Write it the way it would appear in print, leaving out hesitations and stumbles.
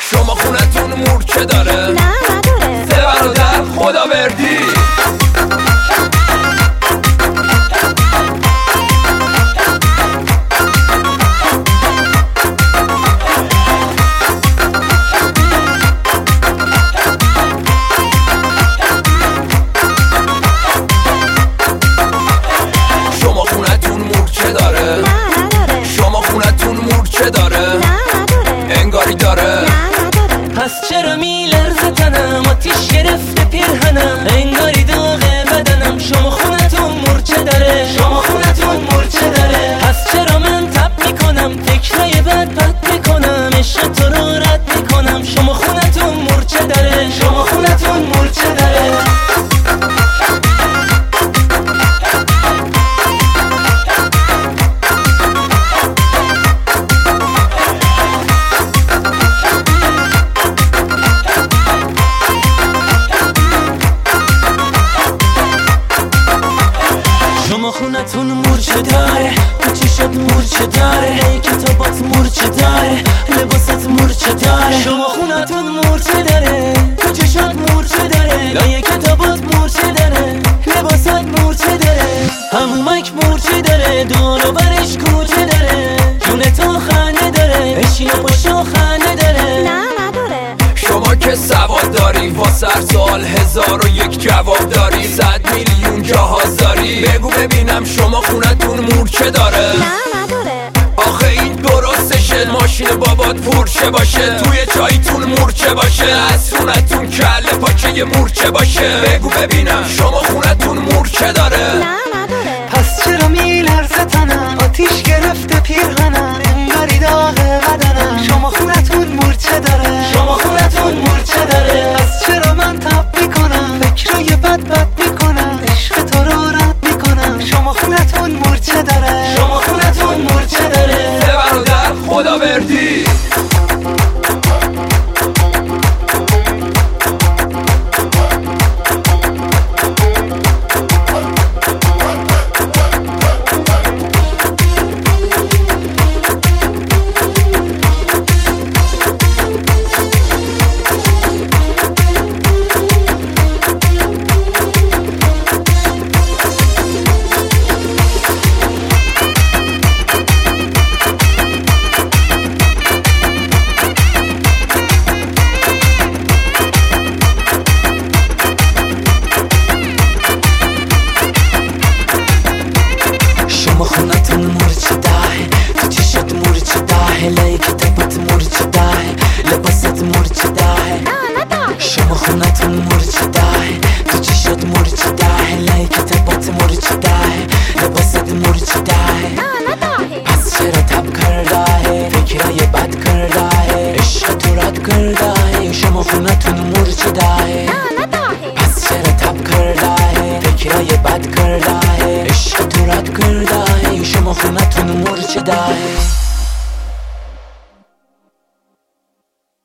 شما خونتون مورچه داره؟ نه نداره. سه برادر خداوردی. شما خونتون مورچه داره؟ نه نداره. شما خونتون مورچه داره؟ نه نداره. انگاری داره؟ نه نداره. پس چرا میلرزه تنم، آتیش گرفته پیرهنم، انگاری داغه بدنم. شما خونتون مورچه داره، شما خونتون مورچه داره. پس چرا من تب میکنم، فکرای بد میکنم، عشق تو رو رد میکنم. شما خونتون مورچه داره، شما خونتون مورچه داره. شما خونتون مورچه داره، تو چشات مورچه داره، کتابات مورچه داره، لباست مورچه داره. شما خونتون مورچه داره، تو چشات مورچه داره، لای کتابات مورچه داره، لباست مورچه داره. همومک مورچه داره، دور و برش کوچه داره، جون تو خنده داره، بشین و پاشو خنده داره. نه نداره. شما که سواد داری، واسه هر سال 1001 جواب داری، 100 میلیون جهاز داری. بگو ببینم شما خونتون مورچه داره؟ نه نداره. آخه این درستشه، ماشین بابات پورشه باشه، توی چایتون مورچه باشه، از خونتون کله پاچه مورچه باشه. بگو ببینم شما خونتون مورچه داره؟ نه نداره. پس چرا میلرزه تنم، آتیش گرفته پیرهنم، انگاری داغه بدنم. شما خونتون مورچه داره، شما خونتون مورچه داره. پس چرا من تب میکنم، فکرای بد میکنم، عشق تو رو رد میکنم. شما خونتون مورچه داره، شما خونتون مورچه داره. سه برادر خداوردی. شما خونتون مورچه داره، تو چشات مورچه داره، لای کتابات مورچه داره، لباست مورچه داره. شما خونتون مورچه داره، تو چشات مورچه داره، لای کتابات مورچه داره، لباست مورچه داره. پس چرا تب کرده، فکرای بد کرده، عشق تو رد کرده. شما خونتون مورچه داره، پس چرا تب کرده، فکرای بد کرده، عشق تو رد کرده. شما خونتون مورچه داره.